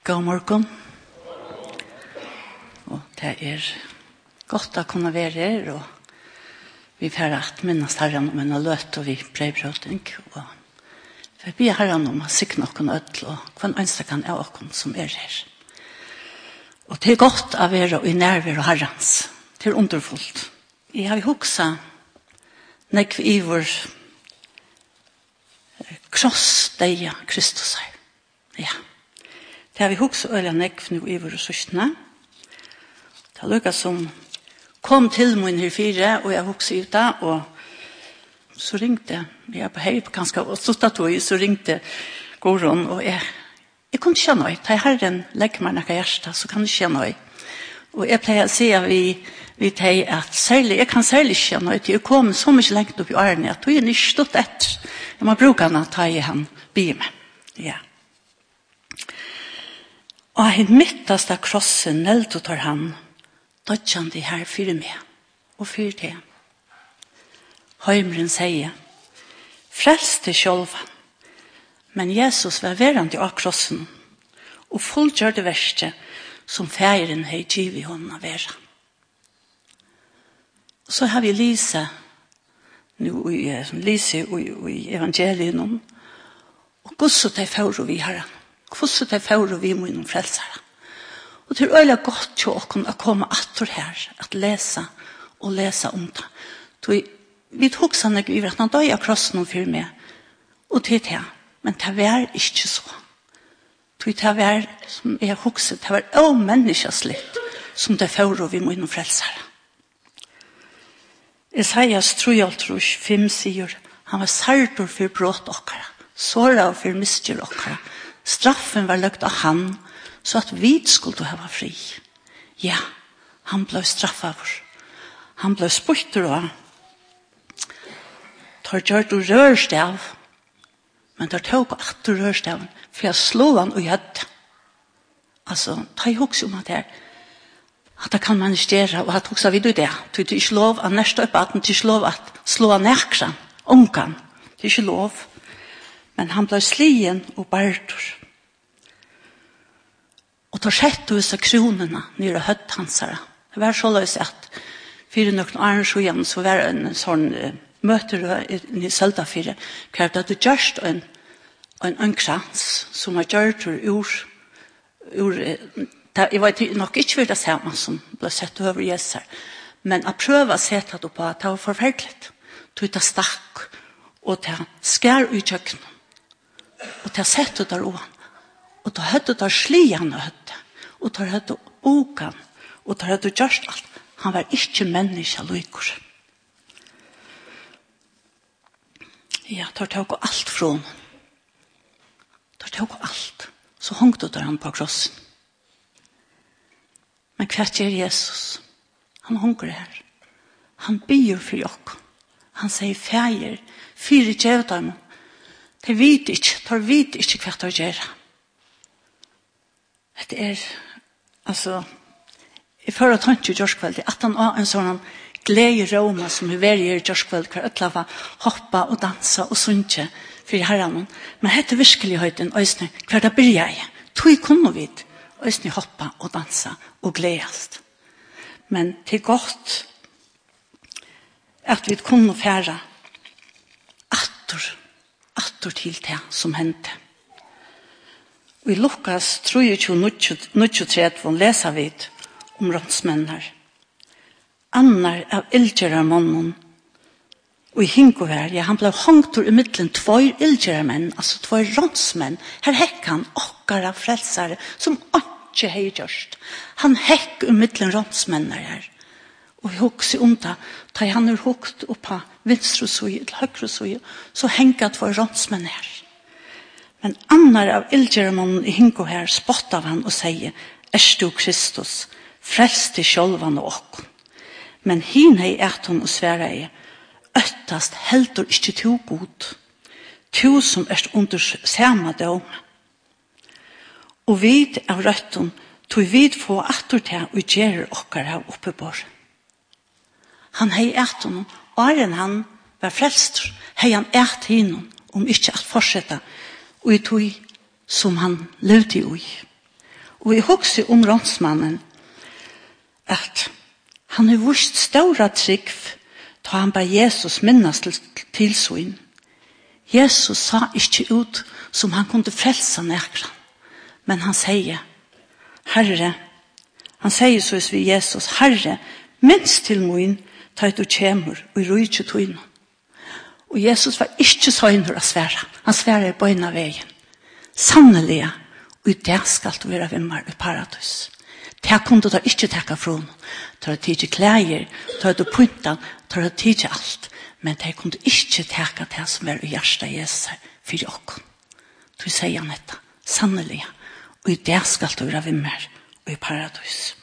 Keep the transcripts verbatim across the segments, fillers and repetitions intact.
God morgen. Og det er godt å kunne være her, og vi får at minnes herren om en løt, og vi brevbrøting, og vi ber herren om å sikre noen ødel, og hver eneste kan er noen som er her. Og det er godt å være i nærvær og herrens. Det er underfullt. Jeg har hukset nekv i vår krossdeia Kristus her. Ja. Det har vi hukset øyla nekv nå i vår søstene. Det har lukket som kom til min her fire, og jeg hukset ut da, og så ringte, jeg er på hei på ganske ståttatøy, så ringte Goron, og jeg, jeg kunne ikke noe. Da jeg har en legger meg noe hjerte, så kan jeg ikke noe. Og jeg pleier å si at vi, vi tar at særlig, jeg kan særlig ikke noe, til jeg kom så mye lengt opp i årene, at jeg er ikke stått etter. Jeg må bruke han å ta i han byer med. Ja. Og han midtaste krossen neldt tar han, dødde han det her for meg, og for det. Høymeren sier, frelste sjølven, men Jesus var verand av krossen, og fullgjør det verste som færen har givet hånden å være. Og så har vi Lise, nu i, Lise i, i evangelien, og hvordan det fører vi her, hvordan det fører vi med noen frelsere. Og det er øyelig godt til å komme atter her, at lese og lese om det. Så vi tok sånn at vi vet at han døde krossen for meg, og til det, men det var ikke så. Det var, som jeg husker, det var også menneskeslitt som det fører vi med noen frelsere. Esaias treoghalvtrus fem sier, han var sartor for brott okkara, såra for misgjør okkara. Straffen var lagt av han, så at vi skulle ha fri. Ja, han ble straffet av oss. Han ble spurter av. Tar gjør du rørstav, men tar tog at du rørstaven, for jeg slå han og gjødde. Altså, ta i hoks om at det er, at det kan manifestere, og at hoksa vi du det. Du er ikke lov at neste opp at du er ikke lov at slå han nekran, omkan. Det er ikke lov. Men han ble slien og bartor. Og tar sett hos kronene nere høtt hans her. Det var så løs at fire nøkken Arns og igjen, så var det en sånn uh, møter i Søltafire, krevde at du gjørst en, en, en krans som har gjort ur, ur det, jeg vet nok ikke for det samme som ble sett over Jesus, men å prøve å sette det på at det var forferdelig. Du tar stakk, og til skær ut kjøkken, og til sette det der og da hadde det slien og høtte, og da hadde okan, og da hadde gjørst alt. Han var ikke menneske lykker. Ja, da tok alt fra ham. Da tok alt. Så hongte det han på krossen. Men hva gjør Jesus? Han hunger her. Han byr for dere. Han sier feir, fire djevdom. De vet ikke, de vet ikke hva de gjør. Det er, altså, jeg føler at han ikke gjør kveld, at han har en sånn glede i Roma som er veldig i gjørskveld, hver øtlava hoppa og dansa og sunnkje for herren. Men dette virkeligheten, øyne, hver det bryr jeg. Tog kunne vi, øyne hoppa og dansa og gledest. Men det er godt at vi kunne fære atter, atter til det som hendte. Og i Lukas treogtjue treogtretti leser vi om rådsmennene. Annar av ildgjørermannen, og i Hinkovær, ja, han ble hongt i midten tvær ildgjørermenn, altså tvær rådsmenn. Her hekk han okkara frelsere, som ikke har gjørst. Han hekk i midten rådsmennene her. Og jeg husker om det, da han er hukt opp på vinstre søye, til høyre søye, så hengt tvær rådsmenn her. Men annar av ildgjørermannen i Hinko her spottet av han og sier, «Er du Kristus, frelst til sjølvan og okken?» Men hine i eton og svære i, «Øttast heldur ikke to god, to som er under samme dom. Og vid av røtten, tog vid få atter til og gjør okkar av oppebor.» Han hei eton, og er han var frelst, hei han et hinnom, om ikke at fortsette, og i tog som han levde i. Og vi husker om rånsmannen at han har vist stora trygg da han ba Jesus minnes til tilsyn. Jesus sa ikke ut som han kunne frelse nekran, men han sier, Herre, han sier så ved Jesus, Herre, minst til min, ta du kjemur, og i rujtje tøyne. Og Jesus var ikke søgner å svære. Han svære i bøyna veien. Sannelig, og i det skal du være vimmer i paradis. Det kunne du ikke takke fra noen. Du har tid til klæger, du har tid til pyntan, du har tid til alt. Men det kunne du ikke takke det som er i hjertet Jesus her, for dere. Du sier han dette. Sannelig, og i det skal du være vimmer i paradis.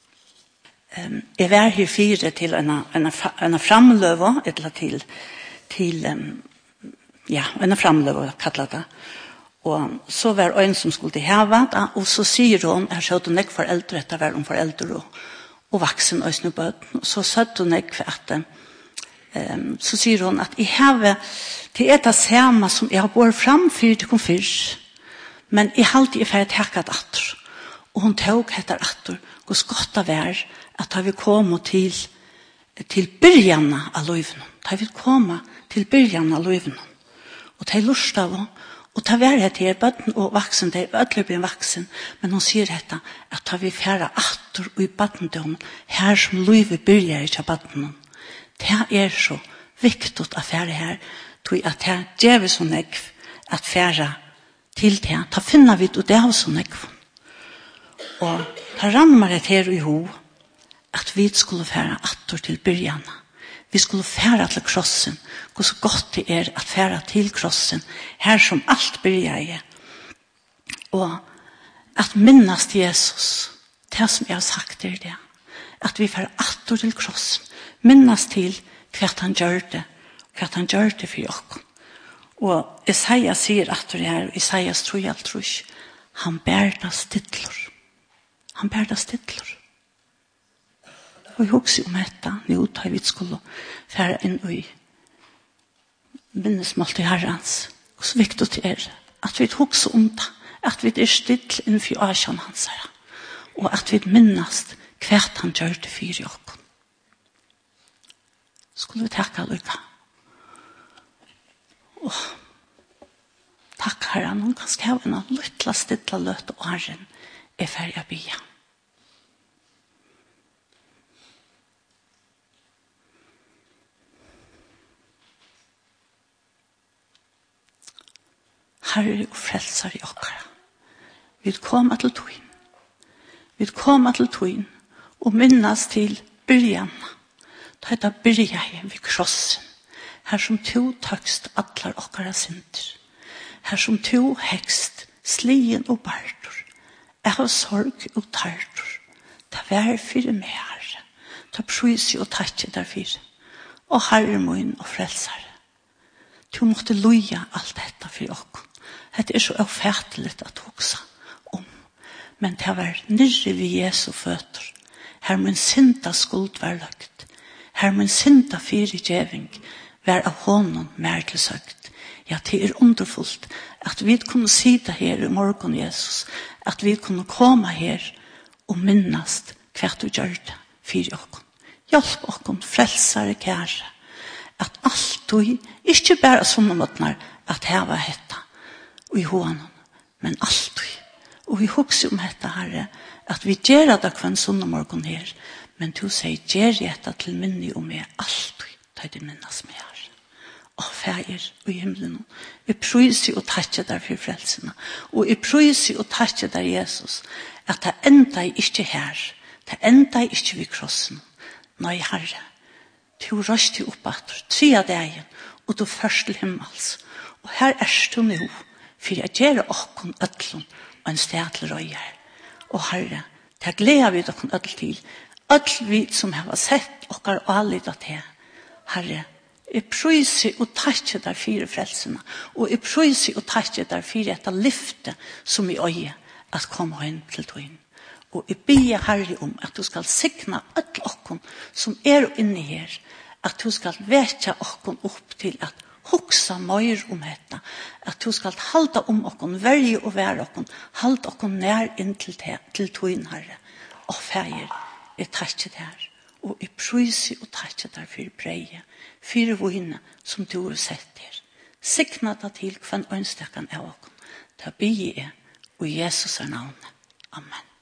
Um, jeg var her fire til en, en, en framløve, eller til, til um, ja, en framløve, kallet det. Og så var det en som skulle til heva, og så sier hun, jeg skjøtte hun ikke foreldre, etter hver om foreldre og, og vaksen og snubøten. Og så satt hun ikke for at, um, så sier hun at i heve, det er det samme som jeg har gått fram for til konfyrs, men jeg har alltid ferdig takket atter. Og hun tok etter atter, hvor godt det var, at da vi kom til, til byrjene av løyven. Da vi kom til byrjene av løyven. Og det er lust av henne. Og ta vær het her, bøtten og vaksen, det er ødelig blir vaksen, men hun sier dette, at ta vi færa atter og i bøttendom, her som løyve byrjar ikke av bøttenen. Det er så viktig at færa her, tog at det gjør så nekv, at færa til det, ta finner vi det av så nekv. Og ta rammer et her i ho, at vi skulle færa atter til byrjana. Vi skulle færa til krossen, hvor så godt det er at færa til krossen, her som alt byrjar i. Og at minnast Jesus, det som jeg har sagt er det, at vi færa atter til krossen, minnast til hva han gjør det, hva han gjør det for oss. Og Isaias sier atter det her, Isaias tror jeg tror ikke, han bær det stidler. Han bær det stidler. Og jeg husker om dette, nå tar vi skulle fære inn i minnesmål til Herrens. Og så viktig det er at vi husker om det, at vi er stilt innenfor Asjan hans her, og at vi minnes hva han gjør det for i oss. Skulle vi takke lykke. Og takk Herren, hun kan skrive en lytte stille løt og Herren er ferdig å bia. Herre og frelser i okkara. Vi kommer til tøyen. Vi kommer til tøyen og minnes til byrjan. Da er det byrjan ved krossen. Her som to takst atler okkara synder. Her som to hekst slien og bardur. Jeg har sorg og tardur. Ta vær fyrir meg, Herre. Ta prøysi og takkje derfor. Og Herre min og frelsere. Du måtte loja alt dette for okkara. Det er så ofertelig at hoksa om. Men det var nyrre ved Jesu føtter. Her min synda skuld var lagt. Her min synda fyrirgjeving var av hånden mer til søkt. Ja, det er underfullt at vi kunne sida her i morgen, Jesus. At vi kunne komme her og minnast hva du gjør det for oss. Hjelp oss, frelsere kjære. At alt du, ikke bare sånne måtene, at her var hetta. Og i hånden, men alltid. Og vi husker om dette, Herre, at vi gjør det hver sånne morgen her, men du sier, gjør dette til minne om meg alltid, da det minnes meg, Herre. Og feir i himmelen, jeg prøyser og takker der for frelsene, og jeg prøyser og takker der, Jesus, at det enda er ikke her, det enda er ikke ved krossen. Nei, Herre, du røster opp at du tre av deg, og du først til himmels. Og her er du nå, for jeg gjør okken ødlen og en sted til røyer. Og Herre, det gleder vi okken ødel til. Ødel vi som har sett okker og allidet til. Herre, jeg prøyser og takker der fire frelsene. Og jeg prøyser og takker der fire etter lyfte som i øye at komme inn til tøyen. Og jeg ber Herre om at du skal sikne ødel okken som er inne her. At du skal vekja okken opp til at hoksa mer om dette, at du skal halda om okkon, verje og være okkon, halda okkon nær inn til, te, til tøyen, Herre. Og feir, jeg takkje der, og jeg pryser og takkje der for breie, for vågne som du har sett der. Sikna deg til hver ønstekken av okkon. Da blir jeg, og Jesus er navnet. Amen.